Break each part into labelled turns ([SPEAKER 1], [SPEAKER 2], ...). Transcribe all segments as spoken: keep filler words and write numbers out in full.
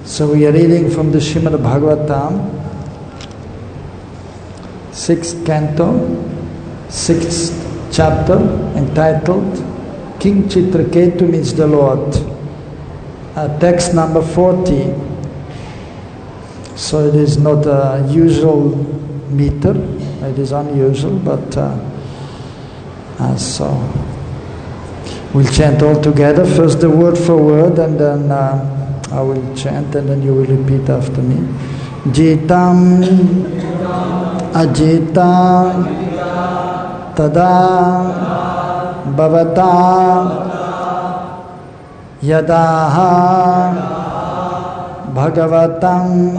[SPEAKER 1] So we are reading from the Srimad Bhagavatam, sixth canto, sixth chapter, entitled King Chitraketu meets the Lord. Uh, text number forty. So it is not a usual meter, it is unusual, but uh, uh, so we'll chant all together, first the word for word, and then uh, I will chant and then you will repeat after me. Jitam ajita tada bhavata yadaha bhagavatam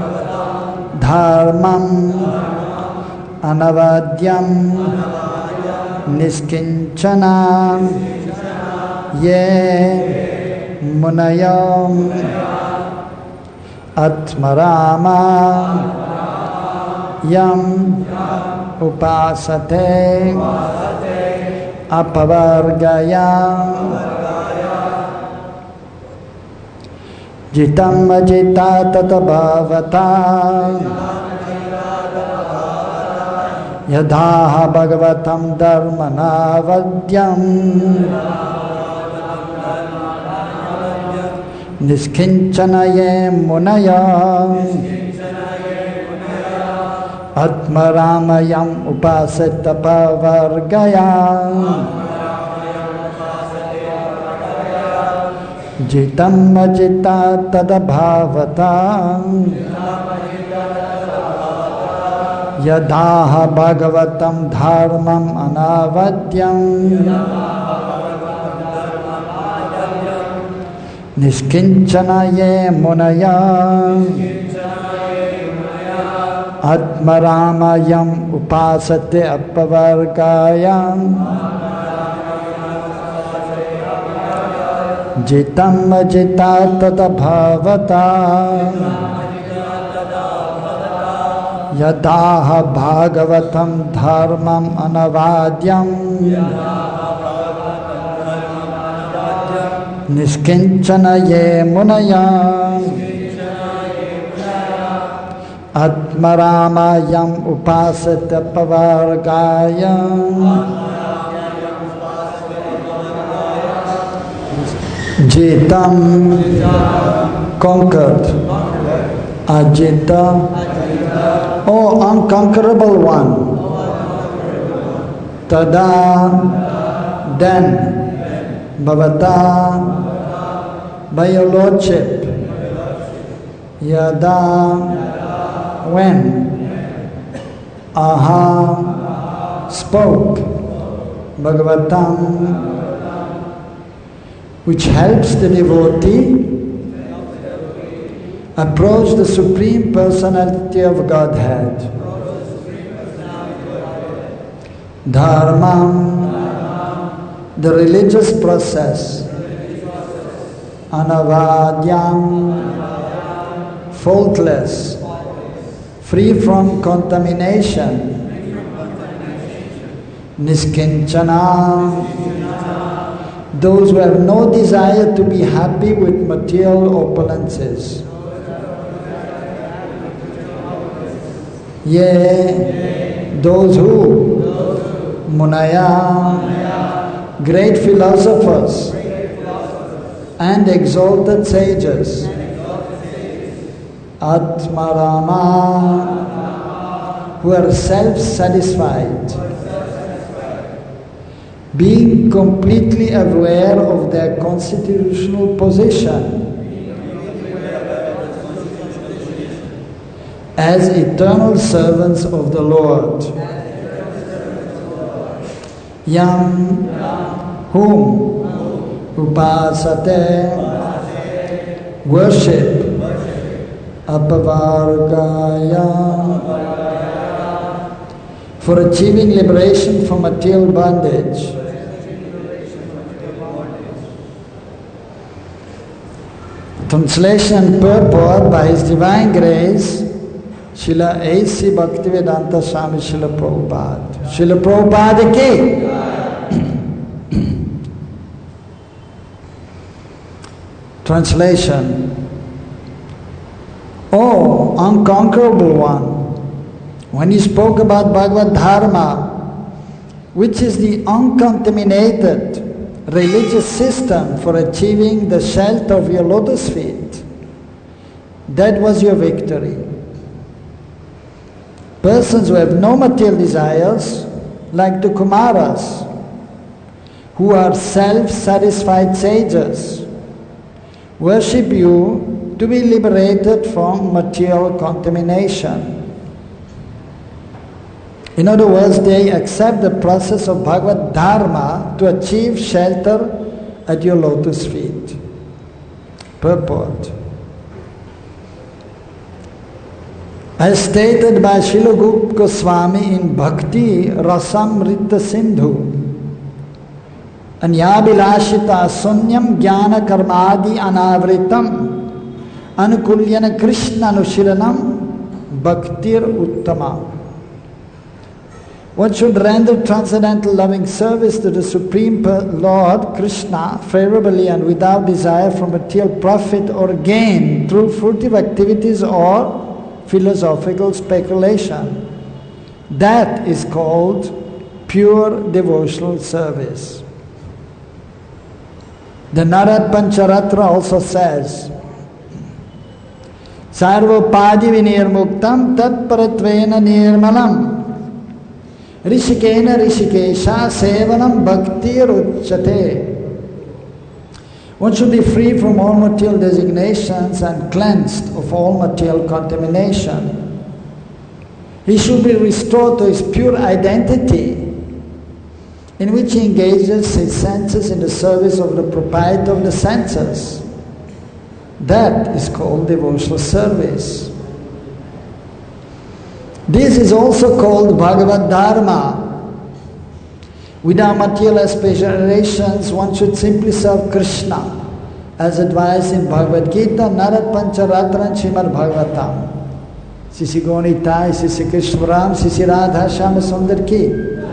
[SPEAKER 1] dharmam anavadyam niskinchana ye munayam atmarama yam upasate apavargayam jitam ajita tatabhavata yadha bhagavatam dharmanavadyam niskinchanaye munayam atmaramayam upasata pavargayam jitam ajita tadabhavatam yadaha bhagavatam dharmam anavadyam niskinchanaye munayam atmaramayam upasate apavargayam jitam ajita tadabhavata yadaha bhagavatam dharmam anavadyam niskinchanaye munayam atmaramayam upasata pavargayam jitam conquered ajita oh unconquerable one tada then bhavata by your lordship yada when aha spoke bhagavatam which helps the devotee approach the Supreme Personality of Godhead. Dharmam, the religious process. Anavadyam, faultless, free from contamination. Niskinchana, those who have no desire to be happy with material opulences. Ye, those who, Munaya, great philosophers and exalted sages, Atmarama, who are self-satisfied, being completely aware of their constitutional position as eternal servants of the Lord. Yam, whom, upasate, worship, apavargaya, for achieving liberation from material bondage. Translation and purport by His Divine Grace, Srila A C Bhaktivedanta Swami Srila Prabhupada. Srila Prabhupada ki. Translation. Oh, unconquerable one, when he spoke about Bhagavad Dharma, which is the uncontaminated religious system for achieving the shelter of your lotus feet, that was your victory. Persons who have no material desires, like the Kumaras, who are self-satisfied sages, worship you to be liberated from material contamination. In other words, they accept the process of Bhagavad Dharma to achieve shelter at your lotus feet. Purport. As stated by Srila Rupa Goswami in Bhakti Rasamrita Sindhu, Anyabilashita sunyam jnana karmadi anavritam anukulyana krishna anushiranam bhaktir uttama. One should render transcendental loving service to the Supreme Lord Krishna favorably and without desire for material profit or gain through fruitive activities or philosophical speculation. That is called pure devotional service. The Narad Pancharatra also says, Sarvopadi vinirmuktam tat paratvena nirmalam Rishikena Rishikesha Sevanam Bhaktir Uchate. One should be free from all material designations and cleansed of all material contamination. He should be restored to his pure identity, in which he engages his senses in the service of the proprietor of the senses. That is called devotional service. This is also called Bhagavad Dharma. Without material aspirations, one should simply serve Krishna, as advised in Bhagavad Gita, Narad Pancharatra and Srimad Bhagavatam. Sisi Gonitai, Sisi Krishnaram, Sisi Radha Shama Sundar Ki.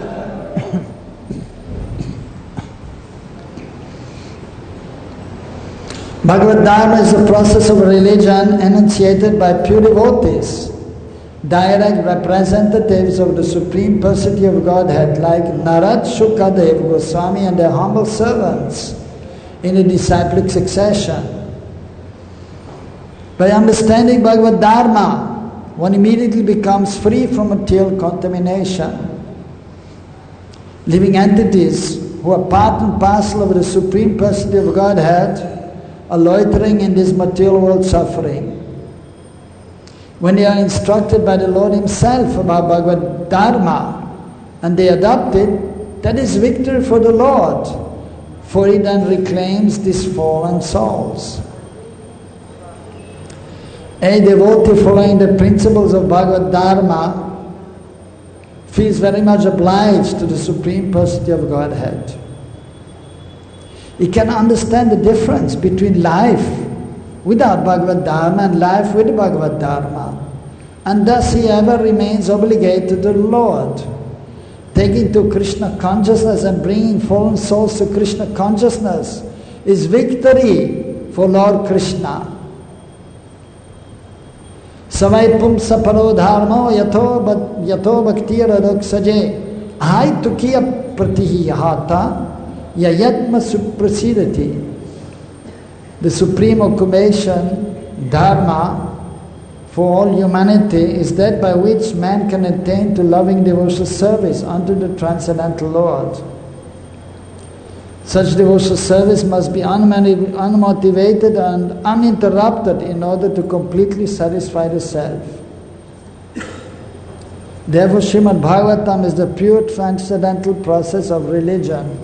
[SPEAKER 1] Bhagavad Dharma is the process of religion enunciated by pure devotees, direct representatives of the Supreme Personality of Godhead, like Narad, Shukadev, Goswami and their humble servants in a disciplic succession. By understanding Bhagavad Dharma, one immediately becomes free from material contamination. Living entities who are part and parcel of the Supreme Personality of Godhead are loitering in this material world suffering. When they are instructed by the Lord Himself about Bhagavad Dharma and they adopt it, that is victory for the Lord, for He then reclaims these fallen souls. A devotee following the principles of Bhagavad Dharma feels very much obliged to the Supreme Personality of Godhead. He can understand the difference between life without Bhagavad Dharma and life with Bhagavad Dharma. And thus he ever remains obligated to the Lord. Taking to Krishna consciousness and bringing fallen souls to Krishna consciousness is victory for Lord Krishna. Savai pumsa paro dharma yato bhaktir adoksaje ahai tukiya pratihi yahata yayatma suprasidati. The supreme occupation, Dharma, for all humanity is that by which man can attain to loving devotional service unto the transcendental Lord. Such devotional service must be unmotivated and uninterrupted in order to completely satisfy the self. Therefore, Srimad Bhagavatam is the pure transcendental process of religion.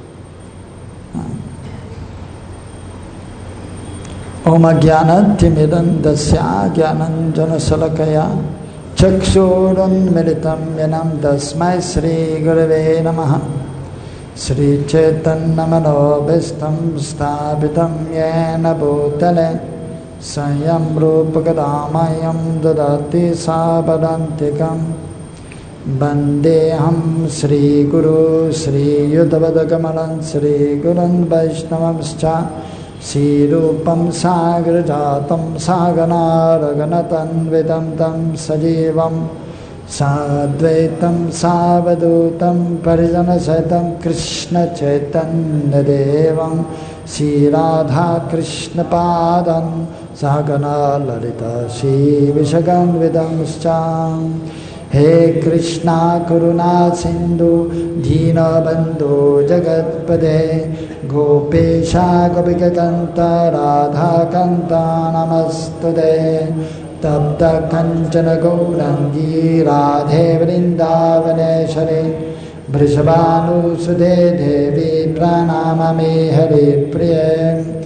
[SPEAKER 1] Om Ajnana Timidam Dasya Jnananjana Salakaya Chakshurun Militam Yanam Dasmai Sri Gurave Namaha Sri Chaitanya Manobhistam Sthapitam Yena Bhutale Sayam Rupa Kadamayam Dadati Sabadantikam Bandeham Sri Guru Sri Yudhavada Kamalan Sri Gurun Vaishnavamscha Sirupam sagrajatam sagana raganatanvidam tam sajivam sadvaitam savadutam parijanasatam Krishna chaitanya devam Sri Radha Krishna padam sagana lalita Shri Vishaganvidam scham. He Krishna Karuna Sindhu Dina Bandhu Jagatpade Gopesha Gopika Kanta Radha Kanta Namastude Tapta Kanchana Gaurangi Radhe Vrindavaneshwari Vrishabhanu Sudhe Devi Pranamami Hari Priye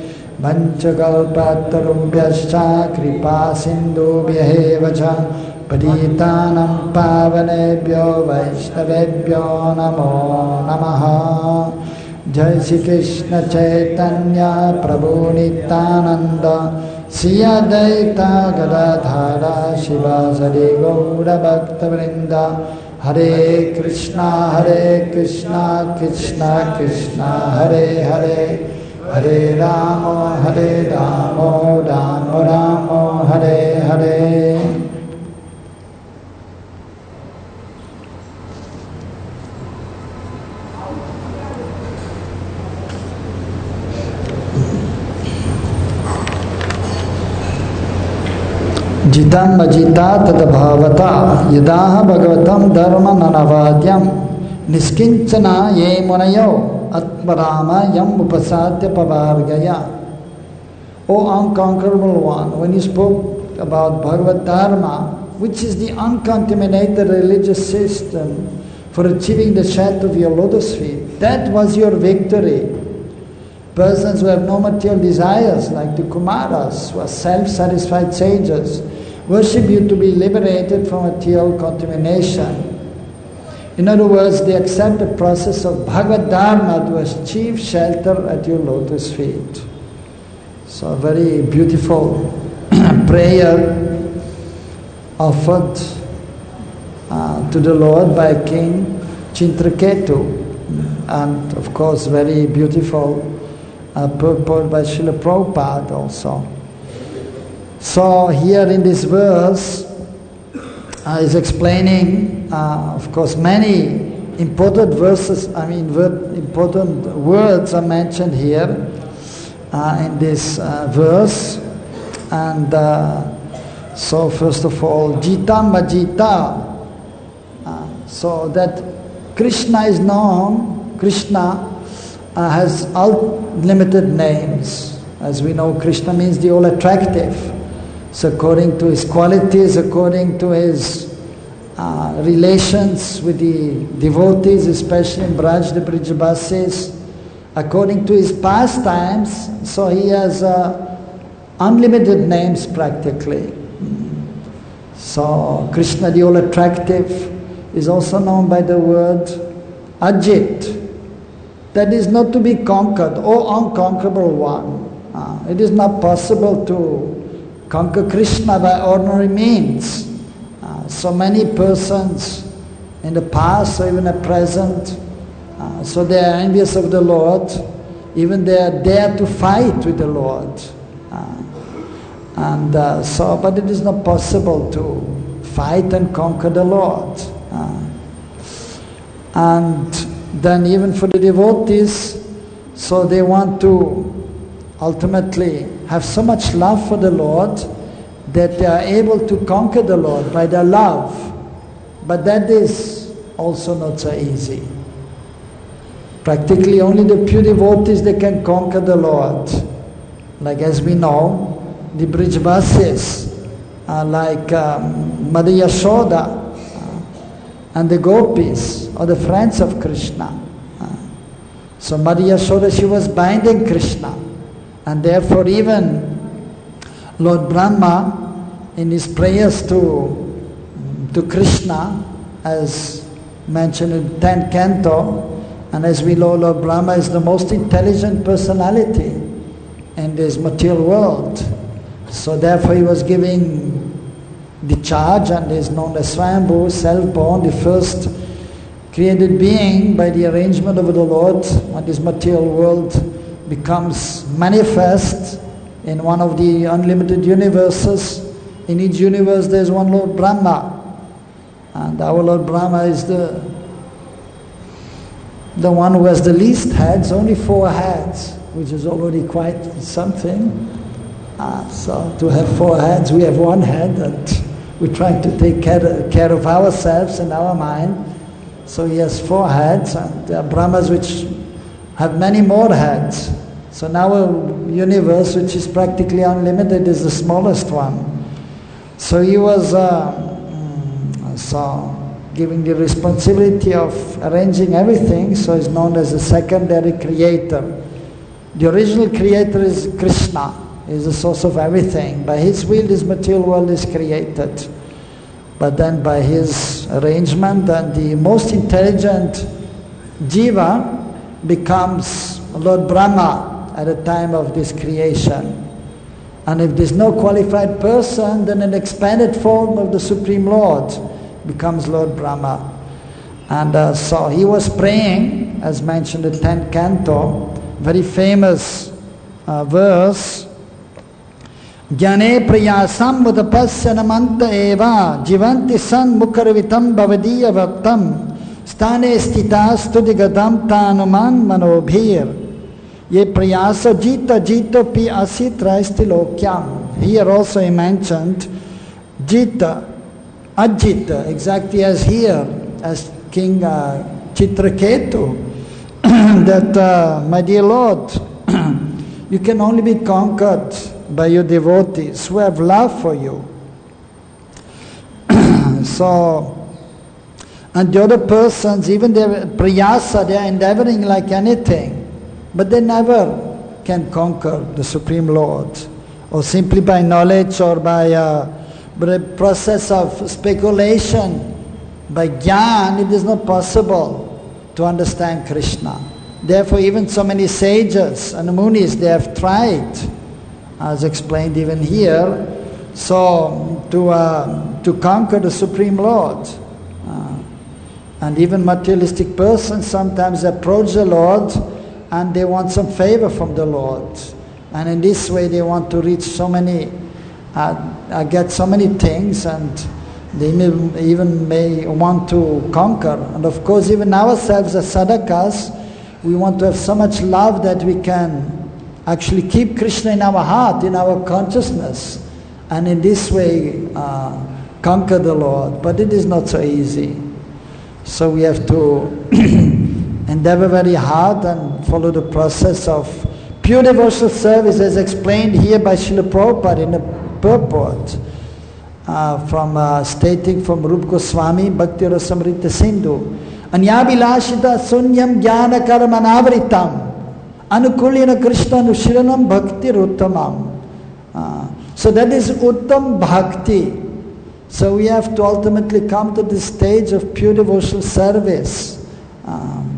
[SPEAKER 1] Vanchakalpatarubhyascha Kripa Sindhubhyaeva cha Paditanam pavanebhyo vaishnavebhyo namo namaha. Jai Shri Krishna Chaitanya Prabhu Nityananda Sri Advaita Gadadhara Shivasari Gaura Bhakta Vrinda. Hare Krishna Hare Krishna Krishna Krishna Hare Hare Hare Rama Hare Rama Rama Rama Hare Hare. Jitam majita tadabhavata yadaha bhagavatam dharma nanavadyam niskinchana ye munayo atmarama yam upasatya pavargaya. O unconquerable one, when you spoke about Bhagavad Dharma, which is the uncontaminated religious system for achieving the shelter of your lotus feet, that was your victory. Persons who have no material desires, like the Kumaras, who are self-satisfied sages, worship you to be liberated from material contamination. In other words, they accept the process of Bhagavad Dharma to achieve shelter at your lotus feet. So a very beautiful prayer offered uh, to the Lord by King Chitraketu, and of course very beautiful uh, purport by Srila Prabhupada also. So here in this verse uh, is explaining, uh, of course, many important verses, I mean ver- important words are mentioned here uh, in this uh, verse. And uh, so first of all, Jita Majita, uh, so that Krishna is known, Krishna uh, has unlimited names. As we know, Krishna means the all-attractive. So according to his qualities, according to his uh, relations with the devotees, especially in Braj, the Brijabasis, according to his pastimes, so he has uh, unlimited names practically. So Krishna, the all-attractive, is also known by the word Ajit. That is not to be conquered, O unconquerable one. Uh, it is not possible to conquer Krishna by ordinary means. Uh, so many persons in the past or even at present, uh, so they are envious of the Lord, even they are dare to fight with the Lord. Uh, and uh, so, but it is not possible to fight and conquer the Lord. Uh, and then even for the devotees, so they want to ultimately have so much love for the Lord that they are able to conquer the Lord by their love. But that is also not so easy. Practically only the pure devotees, they can conquer the Lord. Like as we know, the Brijvasis are like um, Mother Yashoda uh, and the gopis, or the friends of Krishna. Uh, so Mother Yashoda, she was binding Krishna. And therefore even Lord Brahma, in his prayers to, to Krishna, as mentioned in tenth canto, and as we know, Lord Brahma is the most intelligent personality in this material world. So therefore he was giving the charge, and is known as Swayambhu, self-born, the first created being by the arrangement of the Lord on this material world, becomes manifest in one of the unlimited universes. In each universe there is one Lord Brahma. And our Lord Brahma is the, the one who has the least heads, only four heads, which is already quite something. Uh, so to have four heads, we have one head, and we try to take care, care of ourselves and our mind. So he has four heads, and there are Brahmas which have many more heads. So now our universe, which is practically unlimited, is the smallest one. So he was uh, so giving the responsibility of arranging everything, so he's known as the secondary creator. The original creator is Krishna, is the source of everything. By his will this material world is created. But then by his arrangement, and the most intelligent jiva becomes Lord Brahma at the time of this creation. And if there's no qualified person, then an expanded form of the Supreme Lord becomes Lord Brahma. And uh, so he was praying, as mentioned in the tenth canto, very famous uh, verse, Jnane prayasam mudapasya namanta eva jivanti san mukharvitam bhavadiya vaktam stane stitas tudigadam tanuman manobhir. Ye prayasa jita jita pi asitra istilokyam. Here also he mentioned jita, ajita, exactly as here, as King uh, Chitraketu, that uh, my dear Lord, you can only be conquered by your devotees who have love for you. So, and the other persons, even their prayasa, they are endeavoring like anything, but they never can conquer the Supreme Lord, or simply by knowledge or by uh, a process of speculation. By jnana, it is not possible to understand Krishna. Therefore, even so many sages and munis, they have tried, as explained even here, so to uh, to conquer the Supreme Lord. Uh, and even materialistic persons sometimes approach the Lord and they want some favor from the Lord. And in this way they want to reach so many, uh, uh, get so many things, and they may, even may want to conquer. And of course, even ourselves as sadhakas, we want to have so much love that we can actually keep Krishna in our heart, in our consciousness, and in this way uh, conquer the Lord. But it is not so easy. So we have to endeavor very hard and follow the process of pure devotional service, as explained here by Srila Prabhupada in the purport, uh, from uh, stating from Rupa Goswami, Bhakti Rasamrita Sindhu, Anyabilashita sunyam jnana karmanavritam anukulina krishna nushiranam bhakti uttamam. Uh, so that is uttam bhakti. So we have to ultimately come to this stage of pure devotional service. Um,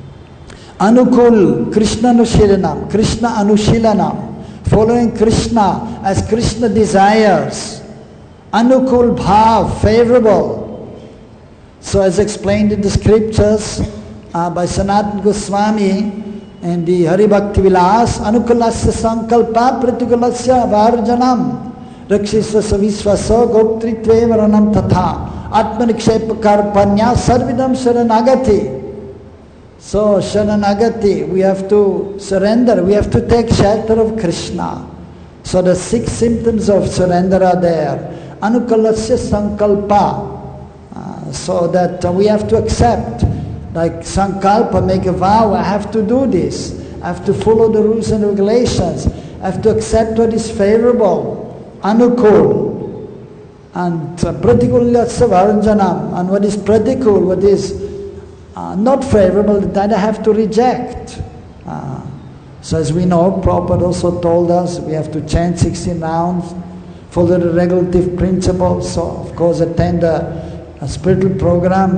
[SPEAKER 1] Anukul Krishna nushiranam, Krishna anushilanam, following Krishna as Krishna desires. Anukul bhav, favorable. So as explained in the scriptures uh, by Sanatana Goswami and the Hari Bhakti Vilas, Anukulasya Sankalpa Pratikulasya Varjanam Rakshishva Savisvaso Goptritve Varanam Tatha Atmanikshepa Karpanya Sarvidam Sharanagati. So Sharanagati, we have to surrender, we have to take shelter of Krishna. So the six symptoms of surrender are there. Anukulasya Sankalpa. So that uh, we have to accept, like sankalpa, make a vow, I have to do this, I have to follow the rules and regulations, I have to accept what is favorable, anukul, and pratikulasya varjanam, and what is pratikul, what is uh, not favorable, that I have to reject. Uh, so as we know, Prabhupada also told us, we have to chant sixteen rounds, follow the regulative principles, so of course attend a a spiritual program,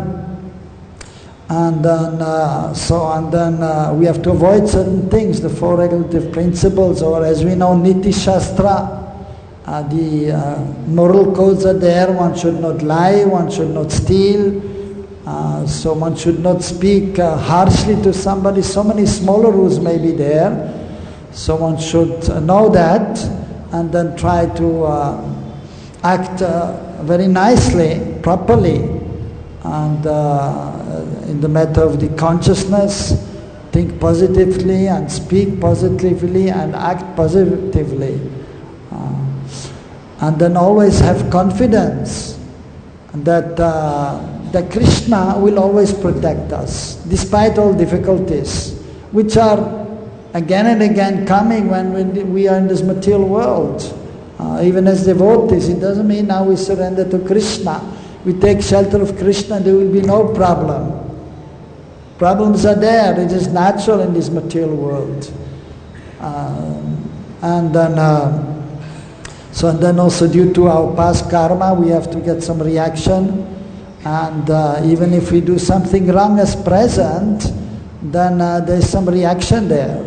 [SPEAKER 1] and then uh, so and then uh, we have to avoid certain things, the four regulative principles, or as we know, Niti Shastra, uh, the uh, moral codes are there. One should not lie, one should not steal, uh, so one should not speak uh, harshly to somebody. So many smaller rules may be there, So one should know that and then try to uh, act uh, very nicely, properly, and uh, in the matter of the consciousness, think positively and speak positively and act positively. Uh, and then always have confidence that, uh, that Krishna will always protect us, despite all difficulties, which are again and again coming when we are in this material world. Uh, even as devotees, it doesn't mean now we surrender to Krishna. We take shelter of Krishna, there will be no problem. Problems are there, it is natural in this material world. Uh, and then, uh, so and then also due to our past karma, we have to get some reaction. And uh, even if we do something wrong as present, then uh, there's some reaction there.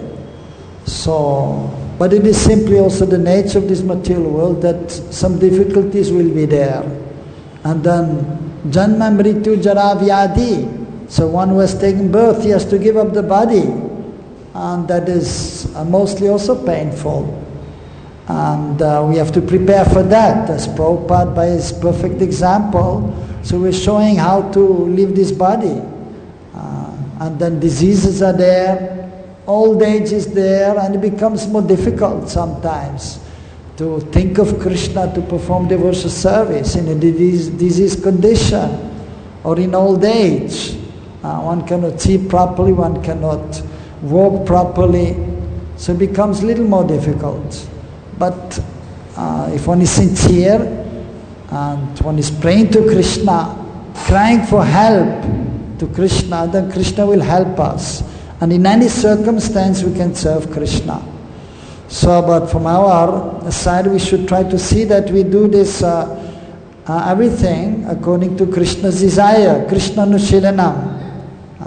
[SPEAKER 1] So, but it is simply also the nature of this material world that some difficulties will be there. And then, Janma Mrityu Jara Vyadhi. So one who has taken birth, he has to give up the body. And that is uh, mostly also painful. And uh, we have to prepare for that, as Prabhupada by his perfect example. So we're showing how to leave this body. Uh, and then diseases are there. Old age is there, and it becomes more difficult sometimes to think of Krishna, to perform devotional service in a disease, disease condition or in old age. Uh, one cannot see properly, one cannot walk properly, so it becomes a little more difficult. But uh, if one is sincere and one is praying to Krishna, crying for help to Krishna, then Krishna will help us. And in any circumstance we can serve Krishna. So, but from our side we should try to see that we do this uh, uh, everything according to Krishna's desire, Krishna Nushilanam,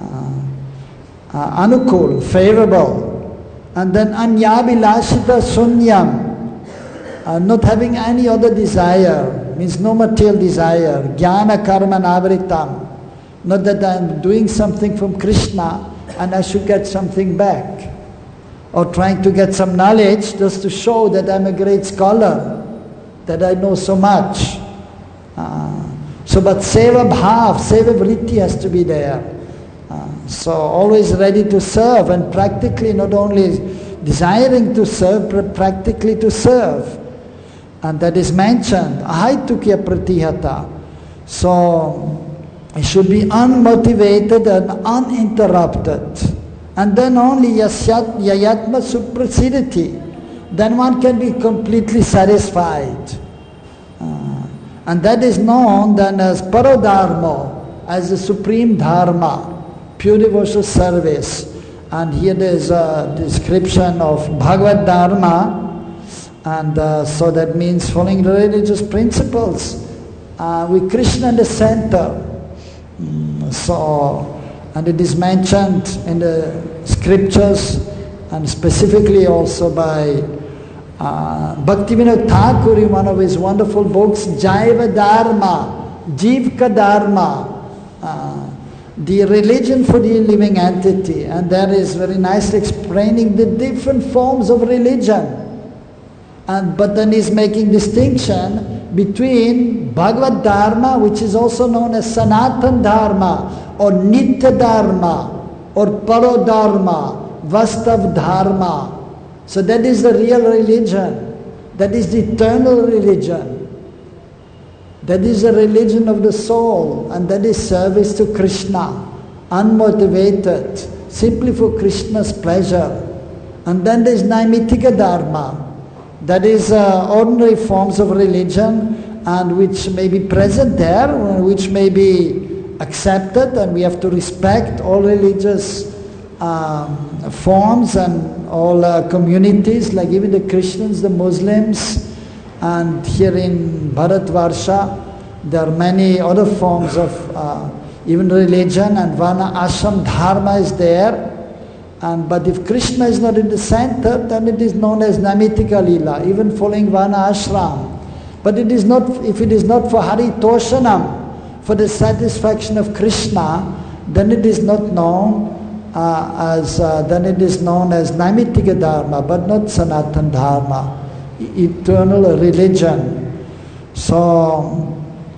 [SPEAKER 1] uh, uh, Anukul, favorable. And then Anyabhilashita Sunyam, uh, not having any other desire, means no material desire, Jnana Karma Navritam, not that I am doing something from Krishna and I should get something back, or trying to get some knowledge just to show that I'm a great scholar, that I know so much. Uh, so but seva bhav, seva vritti has to be there. Uh, so always ready to serve, and practically not only desiring to serve, but practically to serve. And that is mentioned, ahaitukya pratihata. So it should be unmotivated and uninterrupted. And then only yasyat, yayatma suprasidati. Then one can be completely satisfied. Uh, and that is known then as paradharma, as the supreme dharma, pure devotional service. And here there is a description of Bhagavad Dharma, and uh, so that means following the religious principles uh, with Krishna in the center. Mm, so, and it is mentioned in the scriptures, and specifically also by uh, Bhaktivinoda Thakur in one of his wonderful books, Jaiva Dharma, Jivka Dharma, uh, the religion for the living entity. And that is very nicely explaining the different forms of religion. And but then he's making distinction between Bhagavad Dharma, which is also known as Sanatan Dharma, or Nitya Dharma, or Paro Dharma, Vastav Dharma. So that is the real religion. That is the eternal religion. That is the religion of the soul, and that is service to Krishna, unmotivated, simply for Krishna's pleasure. And then there is Naimitika Dharma. That is uh, ordinary forms of religion, and which may be present there, which may be accepted, and we have to respect all religious um, forms and all uh, communities, like even the Christians, the Muslims, and here in Bharatvarsha there are many other forms of uh, even religion, and Varna Ashram Dharma is there. And, but if Krishna is not in the center, then it is known as Namitika Lila, even following Varna Ashram. But it is not, if it is not for Hari Toshanam, for the satisfaction of Krishna, then it is not known uh, as uh, then it is known as Naimittika Dharma, but not Sanatana Dharma, eternal religion. So,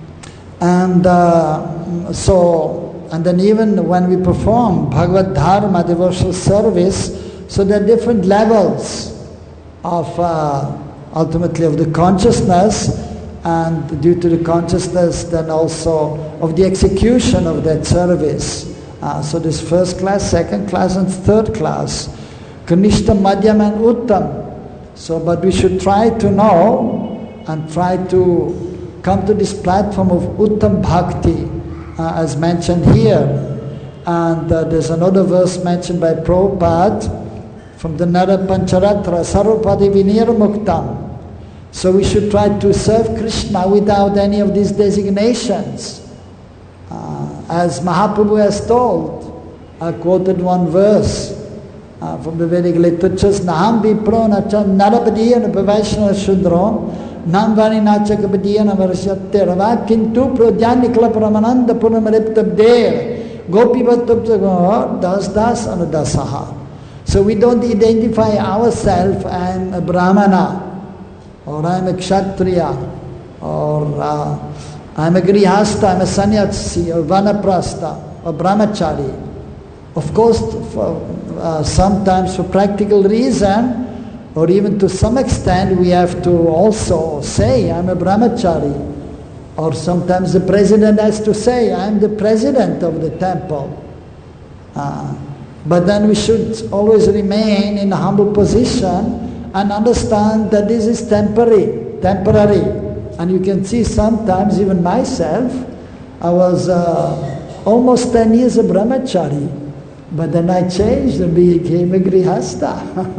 [SPEAKER 1] and uh, so, and then even when we perform Bhagavad Dharma, devotional service, so there are different levels of uh, ultimately of the consciousness, and due to the consciousness then also of the execution of that service. Uh, so this first class, second class and third class, Kanishta, Madhyam and Uttam. So but we should try to know and try to come to this platform of Uttam Bhakti, uh, as mentioned here. And uh, there's another verse mentioned by Prabhupada from the Nara Pancharatra, Sarvapadi Vinir Muktam. So we should try to serve Krishna without any of these designations. Uh, as Mahaprabhu has told, I quoted one verse uh, from the Vedic literatures, Naham Vipro Nacha Narabadiya Nabhavaishna Shudro Nam Vani Nacha Kabadiya Navarasyatte Rava Kintu Prodhyanikla Paramananda Punamariptabde Gopi Bhattabta Das Das Anadasaha. So we don't identify ourselves, I am a Brahmana, or I am a Kshatriya, or uh, I am a Grihastha, I am a Sannyasi, or Vanaprastha, or Brahmachari. Of course, for, uh, sometimes for practical reason, or even to some extent, we have to also say, I am a Brahmachari. Or sometimes the president has to say, I am the president of the temple. Uh, But then we should always remain in a humble position and understand that this is temporary, temporary. And you can see sometimes, even myself, I was uh, almost ten years a brahmachari, but then I changed and became a grihastha.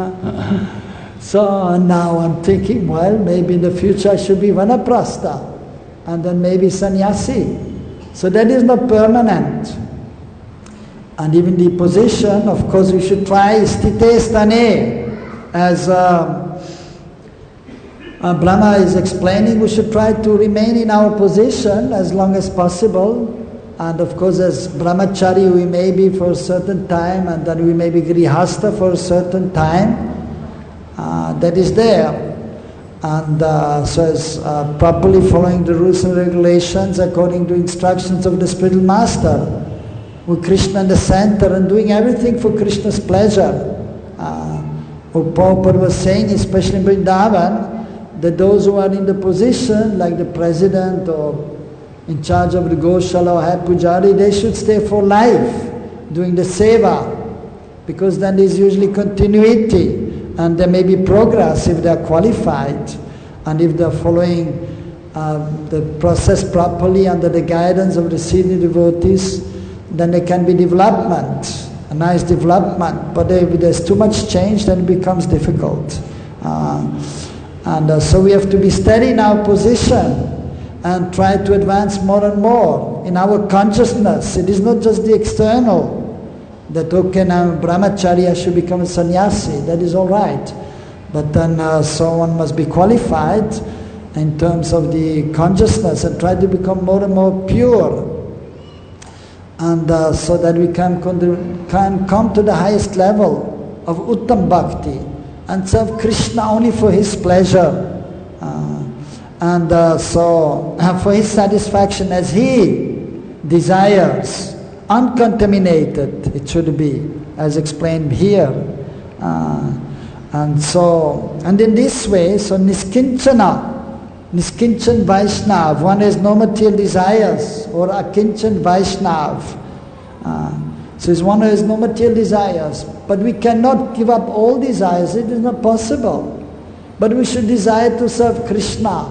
[SPEAKER 1] So now I'm thinking, well, maybe in the future I should be vanaprastha, and then maybe sannyasi. So that is not permanent. And even the position, of course, we should try sthite sthane. As uh, uh, Brahma is explaining, we should try to remain in our position as long as possible. And of course, as brahmachari, we may be for a certain time, and then we may be grihastha for a certain time. Uh, that is there. And uh, so as uh, properly following the rules and regulations according to instructions of the spiritual master, with Krishna in the center and doing everything for Krishna's pleasure. Uh, what Prabhupada was saying, especially in Vrindavan, that those who are in the position, like the president or in charge of the Goshala or head pujari, they should stay for life doing the seva, because then there's usually continuity and there may be progress if they are qualified and if they are following uh, the process properly under the guidance of the senior devotees. Then there can be development, a nice development. But if there's too much change, then it becomes difficult. Uh, and uh, so we have to be steady in our position and try to advance more and more in our consciousness. It is not just the external, that okay, now brahmachari, I should become a sannyasi. That is all right. But then uh, so one must be qualified in terms of the consciousness and try to become more and more pure. And uh, so that we can, can come to the highest level of Uttam Bhakti and serve Krishna only for His pleasure. Uh, and uh, so uh, for His satisfaction as He desires, uncontaminated it should be, as explained here. Uh, and so, and in this way, so Niskinchana, Niskinchan Vaishnav, one has no material desires, or Akinchan Vaishnav. Uh, so it's one who has no material desires. But we cannot give up all desires, it is not possible. But we should desire to serve Krishna.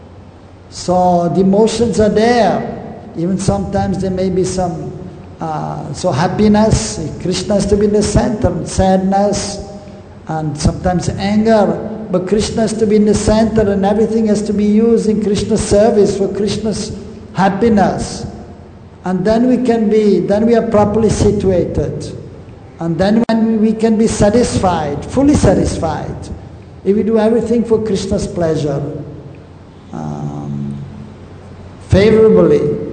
[SPEAKER 1] So the emotions are there. Even sometimes there may be some, uh, so happiness, Krishna has to be in the center, sadness, and sometimes anger. But Krishna has to be in the center and everything has to be used in Krishna's service for Krishna's happiness. And then we can be, then we are properly situated. And then when we can be satisfied, fully satisfied, if we do everything for Krishna's pleasure, um, favorably.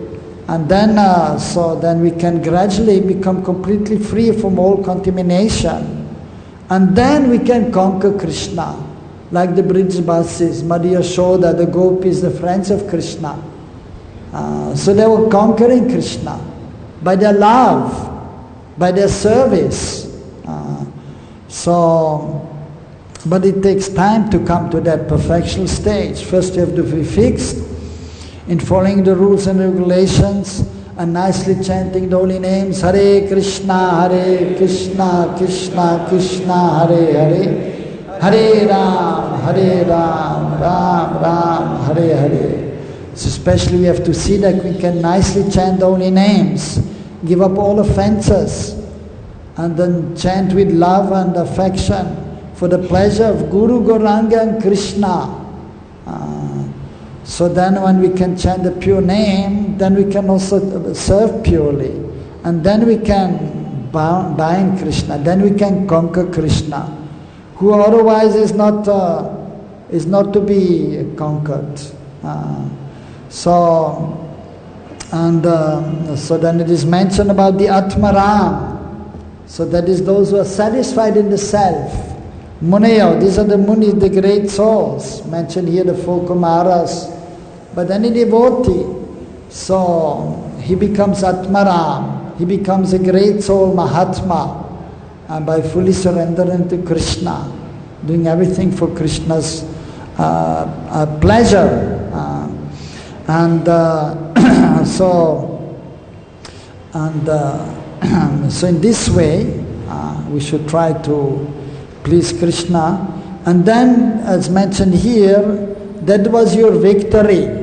[SPEAKER 1] And then, uh, so then we can gradually become completely free from all contamination. And then we can conquer Krishna. Like the Brij Basis, Madhya Yashoda, the gopis, the friends of Krishna. Uh, so they were conquering Krishna by their love, by their service. Uh, so, but it takes time to come to that perfection stage. First you have to be fixed in following the rules and regulations and nicely chanting the holy names. Hare Krishna, Hare Krishna, Krishna Krishna, Hare Hare. Hare Ram, Hare Ram, Ram Ram, Hare Hare. So especially we have to see that we can nicely chant the holy names, give up all offenses, and then chant with love and affection for the pleasure of Guru, Gauranga and Krishna. Uh, so then when we can chant the pure name, then we can also serve purely. And then we can bind Krishna, then we can conquer Krishna, who otherwise is not uh, is not to be conquered. Uh, so, and uh, so then it is mentioned about the Atmaram. So that is those who are satisfied in the self. Muneyo, these are the Munis, the great souls. Mentioned here the four Kumaras. But any devotee, so he becomes Atmaram. He becomes a great soul, Mahatma. And by fully surrendering to Krishna, doing everything for Krishna's uh, uh, pleasure. Uh, and uh, so, and uh, so in this way, uh, we should try to please Krishna. And then, as mentioned here, that was your victory.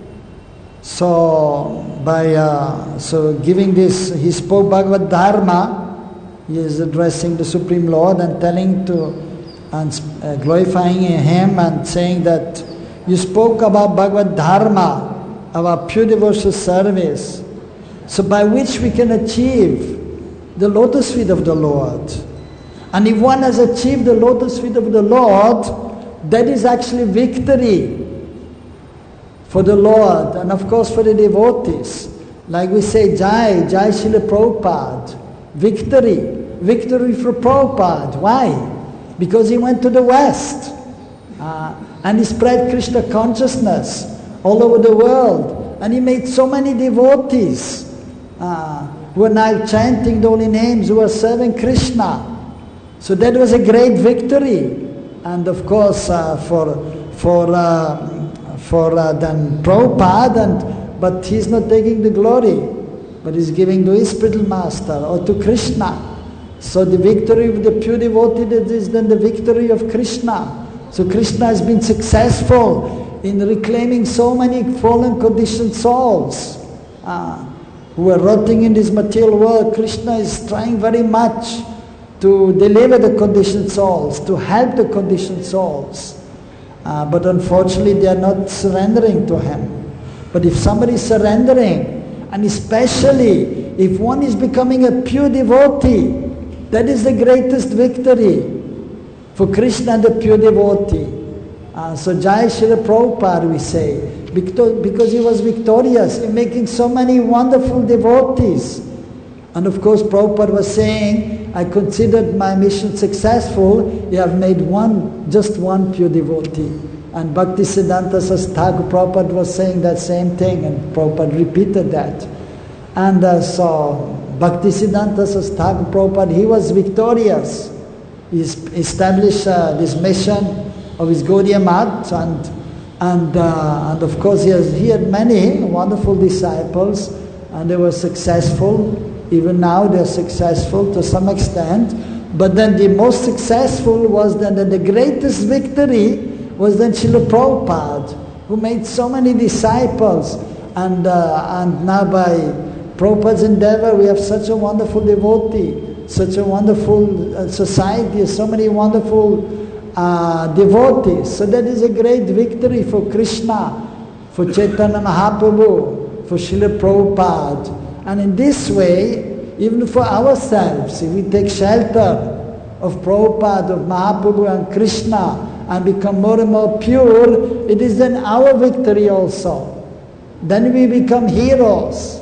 [SPEAKER 1] So, by uh, so giving this, he spoke Bhagavad Dharma. He is addressing the Supreme Lord and telling to, and uh, glorifying Him and saying that you spoke about Bhagavad Dharma, our pure devotional service, so by which we can achieve the lotus feet of the Lord. And if one has achieved the lotus feet of the Lord, that is actually victory for the Lord and of course for the devotees. Like we say, Jai, Jai Srila Prabhupada. Victory, victory for Prabhupada. Why? Because he went to the West uh, and he spread Krishna consciousness all over the world, and he made so many devotees uh, who are now chanting the holy names, who are serving Krishna. So that was a great victory, and of course uh, for for uh, for uh, then Prabhupada, and but he's not taking the glory, but is giving to his spiritual master or to Krishna. So the victory of the pure devotee, that is then the victory of Krishna. So Krishna has been successful in reclaiming so many fallen conditioned souls uh, who are rotting in this material world. Krishna is trying very much to deliver the conditioned souls, to help the conditioned souls. Uh, but unfortunately they are not surrendering to Him. But if somebody is surrendering, and especially if one is becoming a pure devotee, that is the greatest victory for Krishna, the pure devotee. Uh, so Jai Srila Prabhupada, we say, because, because he was victorious in making so many wonderful devotees. And of course Prabhupada was saying, I considered my mission successful, you have made one, just one pure devotee. And Bhaktisiddhanta Saraswati Thakur Prabhupada was saying that same thing, and Prabhupada repeated that. And uh, so Bhaktisiddhanta Saraswati Thakur Prabhupada, he was victorious. He established uh, this mission of his Gaudiya Math, and and uh, and of course he has he had many wonderful disciples, and they were successful. Even now they are successful to some extent. But then the most successful was then the greatest victory was then Srila Prabhupada, who made so many disciples, and uh, and now by Prabhupada's endeavor we have such a wonderful devotee, such a wonderful uh, society, so many wonderful uh, devotees. So that is a great victory for Krishna, for Chaitanya Mahaprabhu, for Srila Prabhupada. And in this way, even for ourselves, if we take shelter of Prabhupada, of Mahaprabhu and Krishna, and become more and more pure, it is then our victory also. Then we become heroes.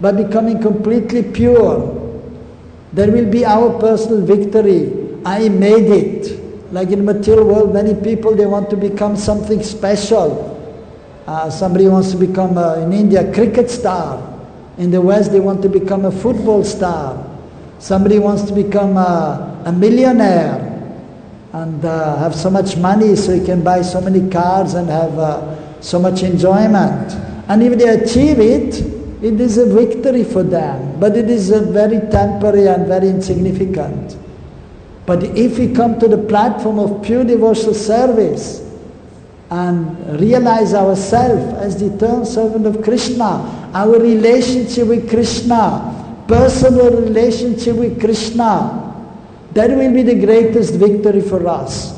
[SPEAKER 1] by becoming completely pure. There will be our personal victory. I made it. Like in the material world, many people, they want to become something special. Uh, somebody wants to become, a, in India, a cricket star. In the West, they want to become a football star. Somebody wants to become a, a millionaire and uh, have so much money so he can buy so many cars and have uh, so much enjoyment. And if they achieve it, it is a victory for them, but it is a very temporary and very insignificant. But if we come to the platform of pure devotional service and realize ourselves as the eternal servant of Krishna, our relationship with Krishna, personal relationship with Krishna, that will be the greatest victory for us.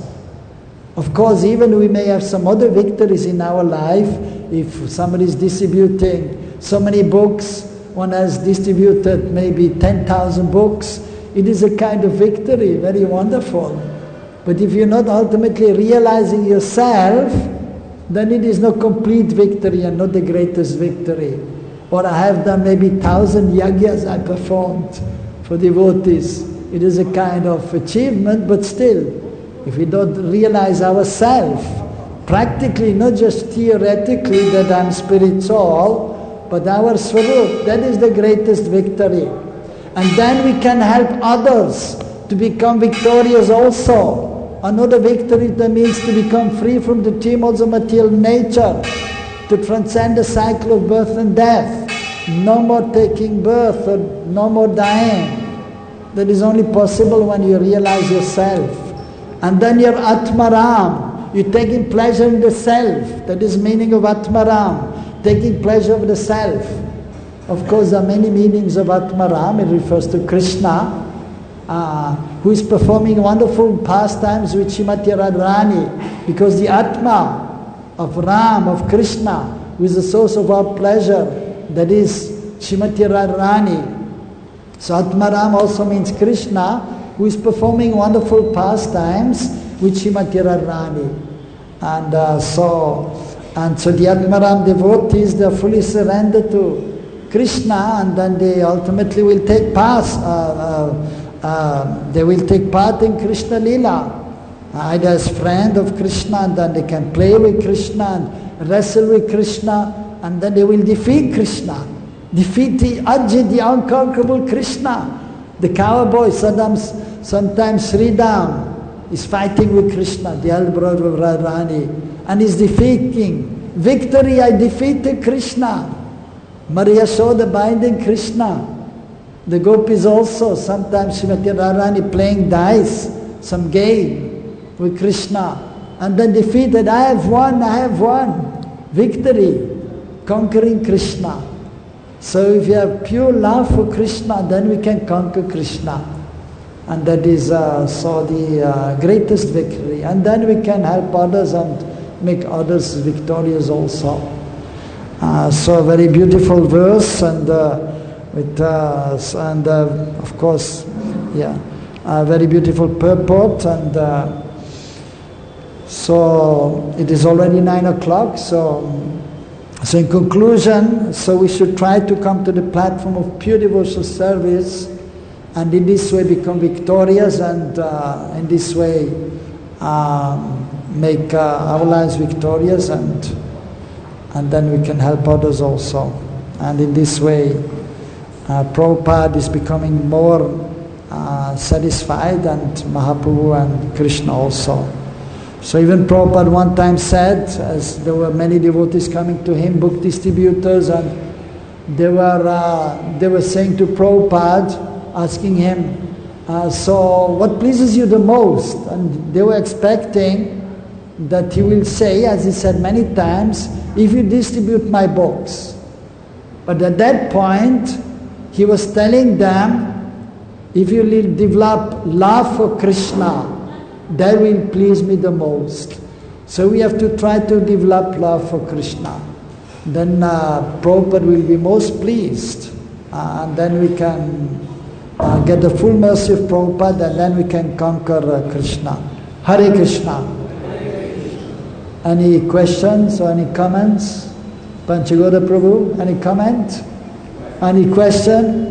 [SPEAKER 1] Of course, even we may have some other victories in our life. If somebody is distributing so many books, one has distributed maybe ten thousand books, it is a kind of victory, very wonderful. But if you're not ultimately realizing yourself, then it is not complete victory and not the greatest victory. Or I have done maybe thousand yagyas I performed for devotees. It is a kind of achievement, but still, if we don't realize ourselves, practically, not just theoretically that I'm spiritual, but our Swarup, that is the greatest victory. And then we can help others to become victorious also. Another victory that means to become free from the tumults of material nature, to transcend the cycle of birth and death. No more taking birth or no more dying. That is only possible when you realize yourself. And then your Atmaram, you're taking pleasure in the self. That is meaning of Atmaram, taking pleasure of the self. Of course, there are many meanings of Atmaram. It refers to Krishna, uh, who is performing wonderful pastimes with Srimati Radharani, because the Atma of Ram, of Krishna, who is the source of our pleasure, that is Srimati Radharani. So Atmaram also means Krishna, who is performing wonderful pastimes with Srimati Radharani. And uh, so, and so the Atmaram devotees, they are fully surrendered to Krishna, and then they ultimately will take part. Uh, uh, uh, they will take part in Krishna Lila, either as friend of Krishna, and then they can play with Krishna and wrestle with Krishna, and then they will defeat Krishna, defeat the Ajit, the unconquerable Krishna. The cowboy, sometimes, sometimes Sridham is fighting with Krishna, the elder brother of Radharani, and is defeating. Victory, I defeated Krishna. Maria Yashoda binding Krishna. The gopis also, sometimes Srimati Radharani playing dice, some game with Krishna, and then defeated. I have won, I have won. Victory, conquering Krishna. So if you have pure love for Krishna, then we can conquer Krishna. And that is uh, so the uh, greatest victory. And then we can help others and make others victorious also. Uh, so a very beautiful verse, and uh, with uh, and uh, of course, yeah, a very beautiful purport. And uh, so it is already nine o'clock. So, so in conclusion, so we should try to come to the platform of pure devotional service, and in this way become victorious, and uh, in this way um, make uh, our lives victorious, and. And then we can help others also. And in this way, uh, Prabhupada is becoming more uh, satisfied, and Mahaprabhu and Krishna also. So even Prabhupada one time said, as there were many devotees coming to him, book distributors, and they were, uh, they were saying to Prabhupada, asking him, uh, so what pleases you the most? And they were expecting that he will say, as he said many times, if you distribute my books. But at that point, he was telling them, if you develop love for Krishna, that will please me the most. So we have to try to develop love for Krishna. Then uh, Prabhupada will be most pleased. Uh, and then we can uh, get the full mercy of Prabhupada, and then we can conquer uh, Krishna. Hare Krishna. Any questions or any comments? Panchagoda Prabhu, any comment? Any question?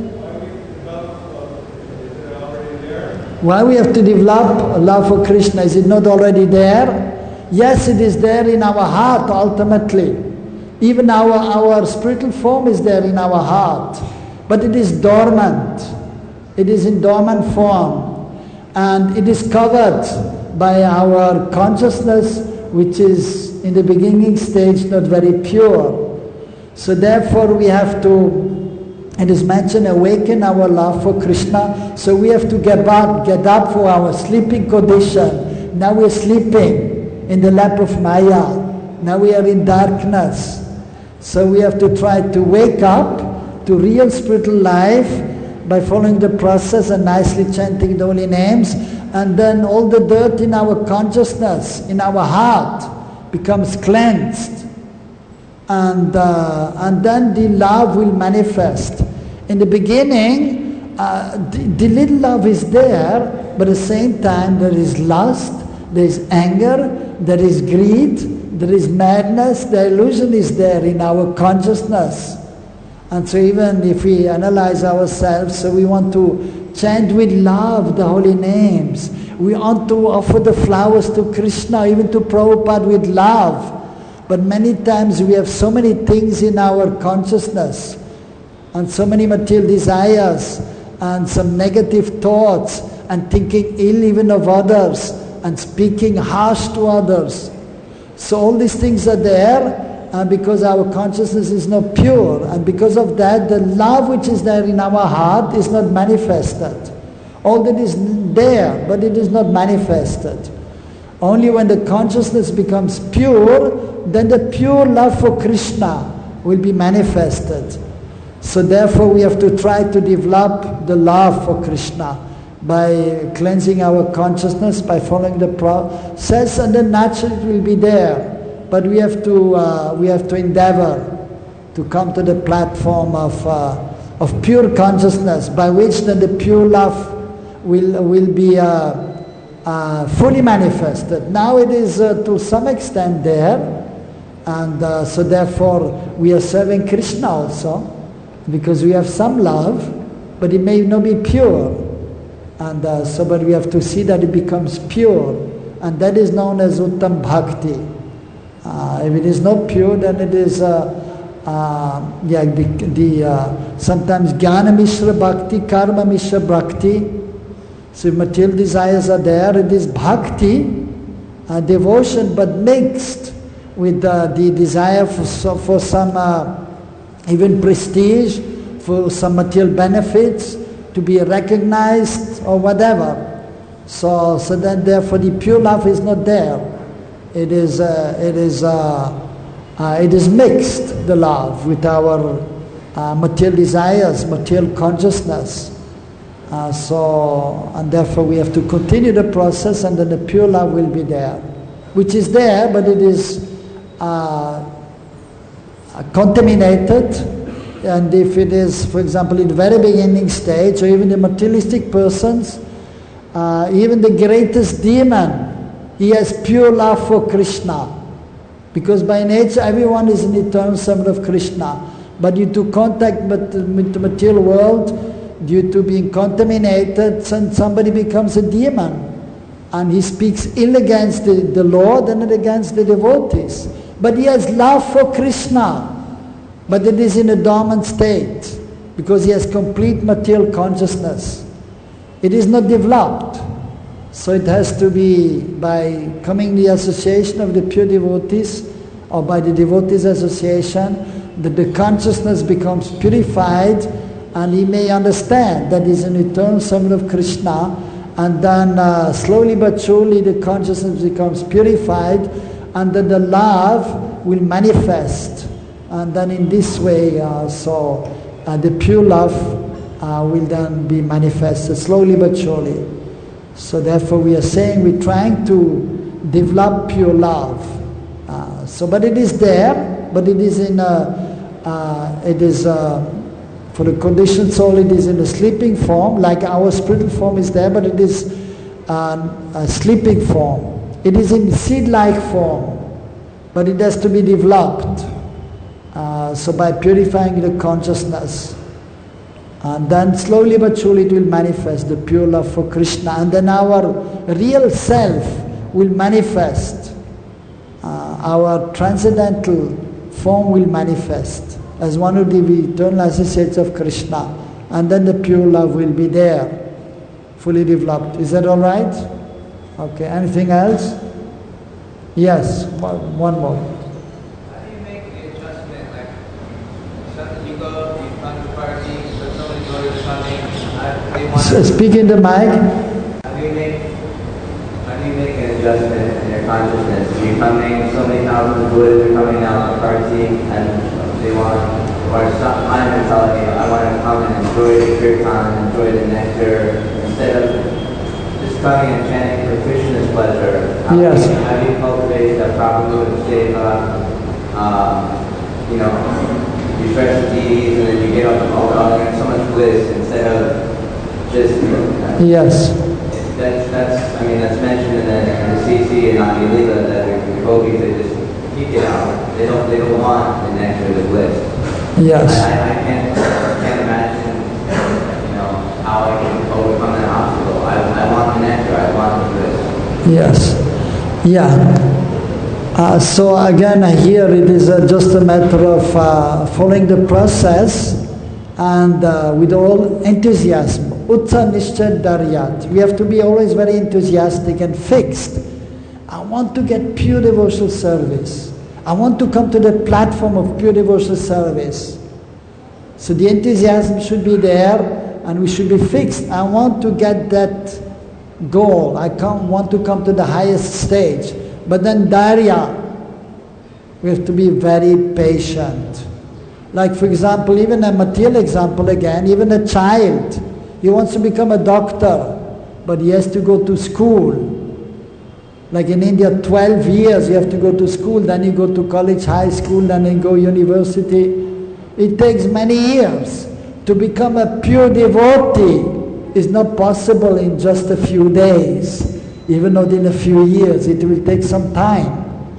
[SPEAKER 1] Why we have to develop a love for Krishna? Is it not already there? Yes, it is there in our heart ultimately. Even our, our spiritual form is there in our heart. But it is dormant. It is in dormant form. And it is covered by our consciousness, which is in the beginning stage not very pure. So therefore we have to, it is mentioned, awaken our love for Krishna. So we have to get up, get up for our sleeping condition. Now we are sleeping in the lap of Maya. Now we are in darkness. So we have to try to wake up to real spiritual life by following the process and nicely chanting the holy names. And then all the dirt in our consciousness, in our heart, becomes cleansed. And, uh, and then the love will manifest. In the beginning, uh, the, the little love is there, but at the same time there is lust, there is anger, there is greed, there is madness, the illusion is there in our consciousness. And so even if we analyze ourselves, so we want to chant with love the holy names. We want to offer the flowers to Krishna, even to Prabhupada with love. But many times we have so many things in our consciousness and so many material desires and some negative thoughts and thinking ill even of others and speaking harsh to others. So all these things are there uh, because our consciousness is not pure, and because of that the love which is there in our heart is not manifested. All that is there, but it is not manifested. Only when the consciousness becomes pure, then the pure love for Krishna will be manifested. So therefore we have to try to develop the love for Krishna by cleansing our consciousness, by following the process, and then naturally it will be there. But we have to uh, we have to endeavor to come to the platform of uh, of pure consciousness, by which then the pure love will will be uh, uh, fully manifested. Now it is uh, to some extent there, and uh, so therefore we are serving Krishna also, because we have some love, but it may not be pure. And uh, so, but we have to see that it becomes pure, and that is known as Uttam Bhakti. Uh, if it is not pure, then it is, uh, uh, yeah, the, the uh, sometimes Jnana Mishra Bhakti, Karma Mishra Bhakti. So if material desires are there, it is Bhakti, uh, devotion, but mixed with uh, the desire for, so, for some uh, even prestige, for some material benefits, to be recognized or whatever. So, so then therefore the pure love is not there. It is, uh, it is, uh, uh, it is mixed, the love, with our uh, material desires, material consciousness. Uh, so, and therefore we have to continue the process, and then the pure love will be there, which is there, but it is uh, contaminated. And if it is, for example, in the very beginning stage, or even the materialistic persons, uh, even the greatest demon, he has pure love for Krishna. Because by nature everyone is an eternal servant of Krishna. But due to contact with the material world, due to being contaminated, somebody becomes a demon. And he speaks ill against the, the Lord and against the devotees. But he has love for Krishna. But it is in a dormant state, because he has complete material consciousness. It is not developed. So it has to be by coming the association of the pure devotees, or by the devotees association, that the consciousness becomes purified, and he may understand that he is an eternal servant of Krishna, and then uh, slowly but surely the consciousness becomes purified, and then the love will manifest. And then in this way, uh, so uh, the pure love uh, will then be manifested slowly but surely. So therefore we are saying we're trying to develop pure love. Uh, so, but it is there, but it is in a, uh, it is a, for the conditioned soul, it is in a sleeping form, like our spiritual form is there, but it is uh, a sleeping form. It is in seed-like form, but it has to be developed. Uh, so by purifying the consciousness, And then slowly but surely it will manifest, the pure love for Krishna. And then our real self will manifest. Uh, our transcendental form will manifest as one of the eternal associates of Krishna. And then the pure love will be there, fully developed. Is that all right? Okay, anything else? Yes, one, one more.
[SPEAKER 2] How do you make the adjustment? Like, something you go, you come to party, but somebody goes to something, uh, they want
[SPEAKER 1] So speak in the mic.
[SPEAKER 2] How do you make, how do you make an adjustment in your consciousness? You're coming, so many thousands of Buddhists are coming out to party, and they want, or some, I'm telling you, I want to come and enjoy the kirtan, enjoy the nectar, instead of just coming and chanting for Krishna's pleasure. How
[SPEAKER 1] Yes.
[SPEAKER 2] do you, how do you cultivate that proper mood of seva? Uh, you know, you express the deities and then you get up, oh, oh, there's so much bliss instead of just. Uh,
[SPEAKER 1] Yes.
[SPEAKER 2] That's that's I mean that's mentioned in the, in the C C and Adi Lila that the devotees they just keep it out. They don't they don't want the nectar, the bliss.
[SPEAKER 1] Yes.
[SPEAKER 2] I, I, I can't can't imagine you know how I can overcome that obstacle. I I want the nectar. I want the bliss.
[SPEAKER 1] Yes. Yeah. Uh, so again, here it is uh, just a matter of uh, following the process and uh, with all enthusiasm. Utsa Nishchay Daryat. We have to be always very enthusiastic and fixed. I want to get pure devotional service. I want to come to the platform of pure devotional service. So the enthusiasm should be there and we should be fixed. I want to get that goal. I come, want to come to the highest stage. But then Darya, we have to be very patient. Like for example, even a material example again, even a child, he wants to become a doctor, but he has to go to school. Like in India, twelve years you have to go to school, then you go to college, high school, then you go university. It takes many years. To become a pure devotee is not possible in just a few days, even though in a few years it will take some time.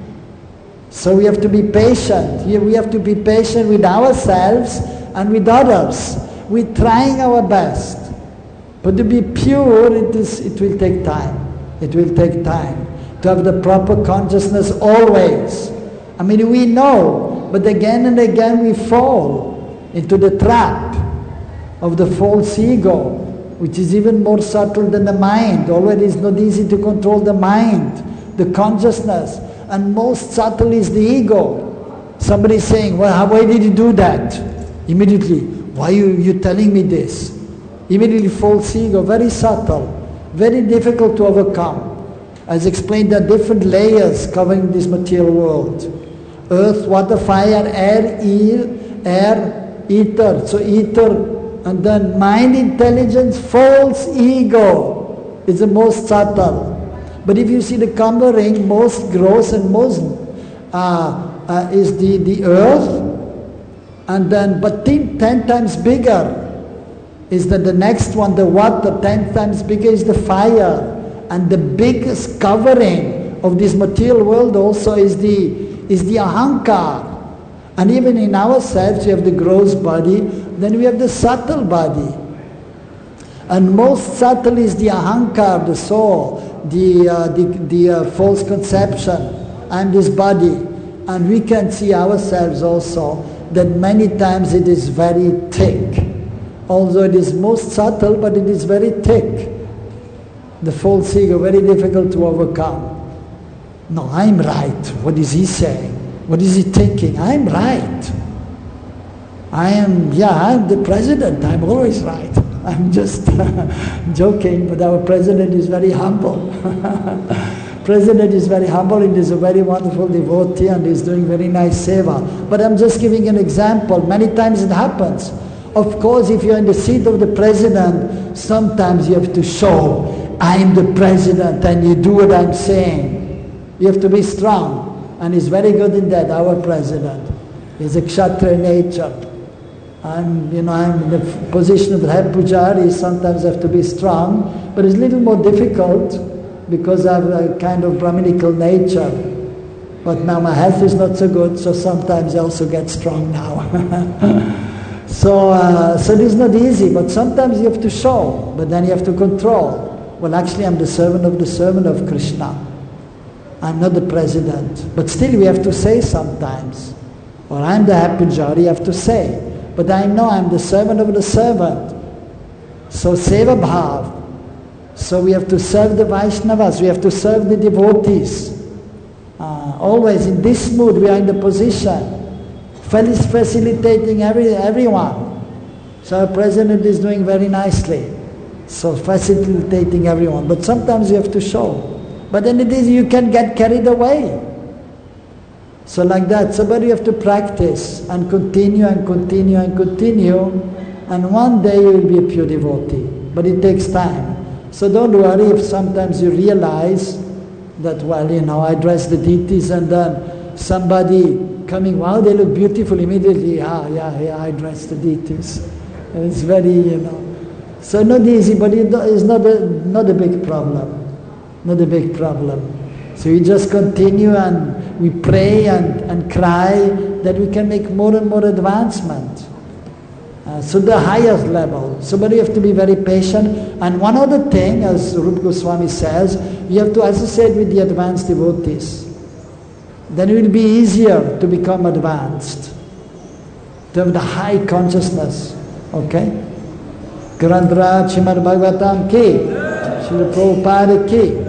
[SPEAKER 1] So we have to be patient. Here we have to be patient with ourselves and with others. We're trying our best. But to be pure, it, is, it will take time. It will take time. To have the proper consciousness always. I mean, we know, but again and again we fall into the trap of the false ego, which is even more subtle than the mind. Already it's not easy to control the mind, the consciousness. And most subtle is the ego. Somebody is saying, well, how, why did you do that? Immediately, why are you, you telling me this? Immediately false ego, very subtle, very difficult to overcome. As explained, there are different layers covering this material world. Earth, water, fire, air, air, ether. So ether, and then mind, intelligence, false ego is the most subtle. But if you see the covering, most gross and most uh, uh, is the, the earth, and then, but ten, ten times bigger is that the next one, the water, ten times bigger is the fire. And the biggest covering of this material world also is the, is the ahankar. And even in ourselves, we have the gross body, then we have the subtle body. And most subtle is the ahankar, the soul, the, uh, the, the uh, false conception, and this body. And we can see ourselves also that many times it is very thick. Although it is most subtle, but it is very thick. The false ego, very difficult to overcome. No, I'm right. What is he saying? What is he thinking? I'm right. I am, yeah, I'm the president. I'm always right. I'm just joking, but our president is very humble. President is very humble and is a very wonderful devotee and is doing very nice seva. But I'm just giving an example. Many times it happens. Of course, if you're in the seat of the president, sometimes you have to show, I'm the president and you do what I'm saying. You have to be strong. And he's very good in that, our president. He's a kshatriya nature. I'm, you know, I'm in the position of the head pujari, sometimes I have to be strong, but it's a little more difficult because I have a kind of Brahminical nature. But now my health is not so good, so sometimes I also get strong now. So, uh, so it is not easy, but sometimes you have to show, but then you have to control. Well, actually I'm the servant of the servant of Krishna. I'm not the president. But still we have to say sometimes. Or I'm the happy jari, you have to say. But I know I'm the servant of the servant. So seva bhav. So we have to serve the Vaishnavas, we have to serve the devotees. Uh, always in this mood we are in the position. Facilitating every, everyone. So our president is doing very nicely. So facilitating everyone. But sometimes you have to show. But then it is, you can get carried away. So like that, somebody have to practice and continue and continue and continue, and one day you will be a pure devotee. But it takes time. So don't worry if sometimes you realize that, well, you know, I dress the deities and then somebody coming, wow, they look beautiful, immediately, ah, yeah, yeah, I dress the deities. And it's very, you know, so not easy, but it's not a, not a big problem. Not a big problem. So we just continue and we pray and, and cry that we can make more and more advancement. Uh, so the highest level. So but you have to be very patient. And one other thing, as Rupa Goswami says, you have to associate with the advanced devotees. Then it will be easier to become advanced, to have the high consciousness. Okay? Grandra Chimad Bhagavatam ki, Srila Prabhupada ki.